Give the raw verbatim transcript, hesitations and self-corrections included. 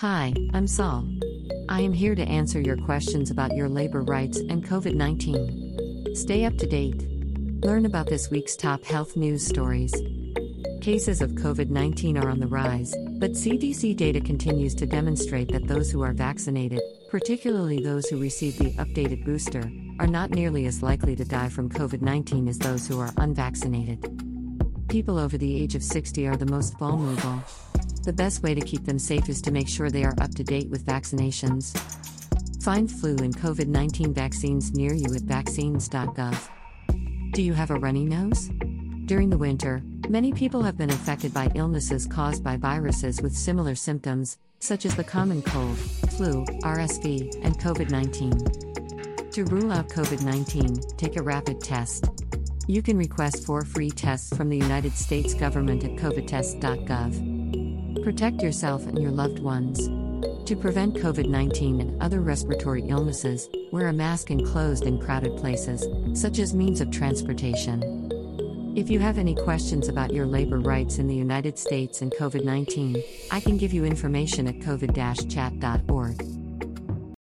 Hi, I'm Saul. I am here to answer your questions about your labor rights and COVID nineteen. Stay up to date. Learn about this week's top health news stories. Cases of COVID nineteen are on the rise, but C D C data continues to demonstrate that those who are vaccinated, particularly those who receive the updated booster, are not nearly as likely to die from COVID nineteen as those who are unvaccinated. People over the age of sixty are the most vulnerable. The best way to keep them safe is to make sure they are up to date with vaccinations. Find flu and COVID nineteen vaccines near you at vaccines dot gov. Do you have a runny nose? During the winter, many people have been affected by illnesses caused by viruses with similar symptoms, such as the common cold, flu, R S V, and COVID nineteen. To rule out COVID nineteen, take a rapid test. You can request four free tests from the United States government at covid test dot gov. Protect yourself and your loved ones. To prevent COVID nineteen and other respiratory illnesses, wear a mask in closed and crowded places, such as means of transportation. If you have any questions about your labor rights in the United States and COVID nineteen, I can give you information at covid dash chat dot org.